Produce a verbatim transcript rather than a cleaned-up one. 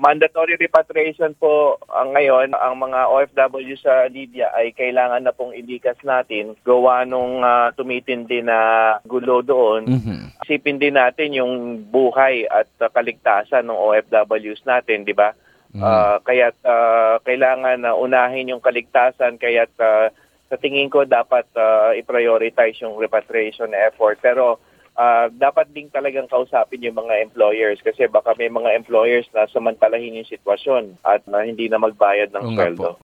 mandatory repatriation po ang ngayon. Ang mga O F W sa Libya ay kailangan na pong ilikas natin gawa nung uh, tumitindi na gulo doon. Mm-hmm. Isipin din natin yung buhay at uh, kaligtasan ng O F Ws natin, di ba? Mm. Uh, kaya't uh, kailangan na uh, unahin yung kaligtasan, kaya't uh, sa tingin ko dapat uh, i-prioritize yung repatriation effort. Pero Uh, dapat din talagang kausapin yung mga employers kasi baka may mga employers na samantalahin yung sitwasyon at na hindi na magbayad ng sweldo.